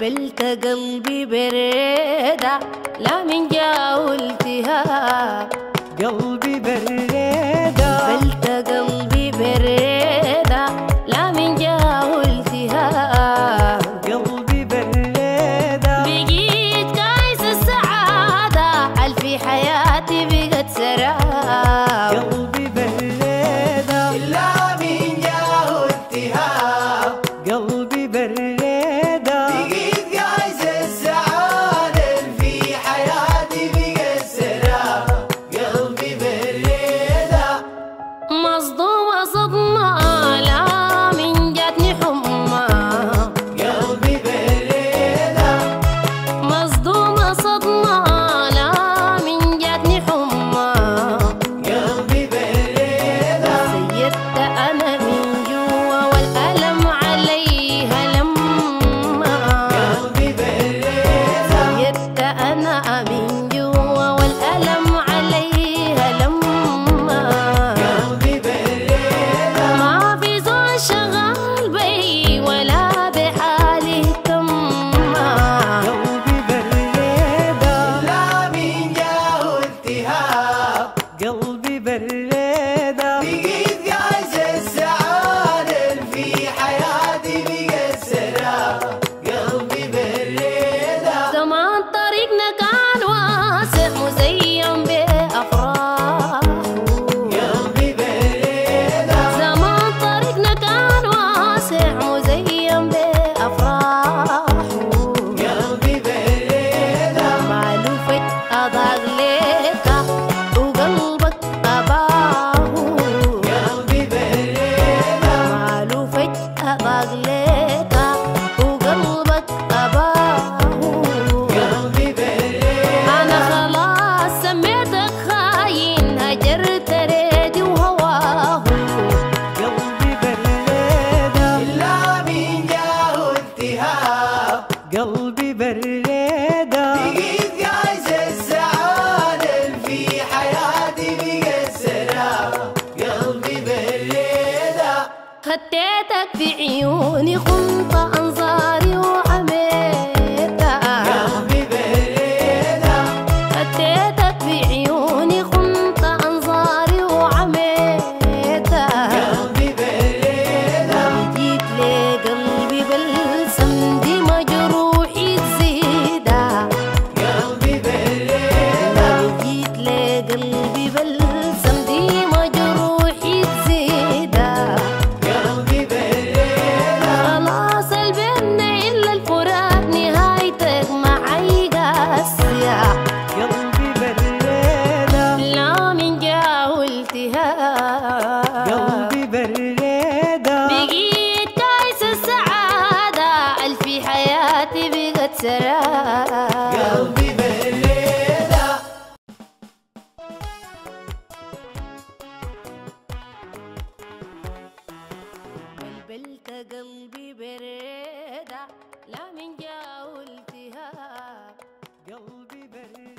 بلبلت قلبي بريدة لا من جاه التهاب. قلبي بريدة بلبلت قلبي بريدة لا من جاه التهاب. قلبي بريدة بقيت كايس السعادة هل في حياتي بقت سراب. قلبي بريدة لا من جاه التهاب. قلبي بريدة بقيت قايس السعادة في حياتي بقت سراب. قلبي بريدة مصدومة صدمة لا من جاتني حمى. قلبي بريدة مصدومة صدمة لا من جاتني حمى. قلبي بريدة سيرت أنا من جوا والألم عليها لما. قلبي بريدة سيرت أنا من جوا والألم عليها لما. قلبي بريدة ما في زول شغال بي ولا بحالي تما. قلبي بريدة لا من جاه التهاب. قلبي بريدة بقيت قايس السعادة في حياتي بقت سراب. قلبي بريدة زمان طريقنا كان واسع مزين بأفراح. قلبي بريدة زمان طريقنا كان واسع مزين بأفراح. قلبي بريدة معلو فجأة ضاق ليك وقلبك أباه. قلبي بريدة معلو فجأة ضاق ليك وقلبك أباه. قلبي بريدة أنا خلاص سميتك خاين هجرت ريدي وهواه. قلبي بريدة لا من جاه التهاب. قلبي بريدة بقيت قايس السعادة في حياتي بقت سراب. قلبي بريدة خديتك في عيوني خنت أنظاري وعميتها. قلبي بريدة خديتك في عيوني خنت أنظاري وعميتها. قلبي بريدة جيت لقلبي بلسم دي مجروحي تزيدها. قلبي بريدة جيت لقلبي بلسم دي مجروحي تزيدها. قلبي بريدة خلاص البينا إلا الفراق نهايتك معي قاسية. قلبي بريدة لا من جاه التهاب. قلبي بريدة بقيت كايس السعادة هل في حياتي بقت سراب. قلبي بريدة بلبلت قلبي بريدة لا من جاه التهاب. قلبي بريدة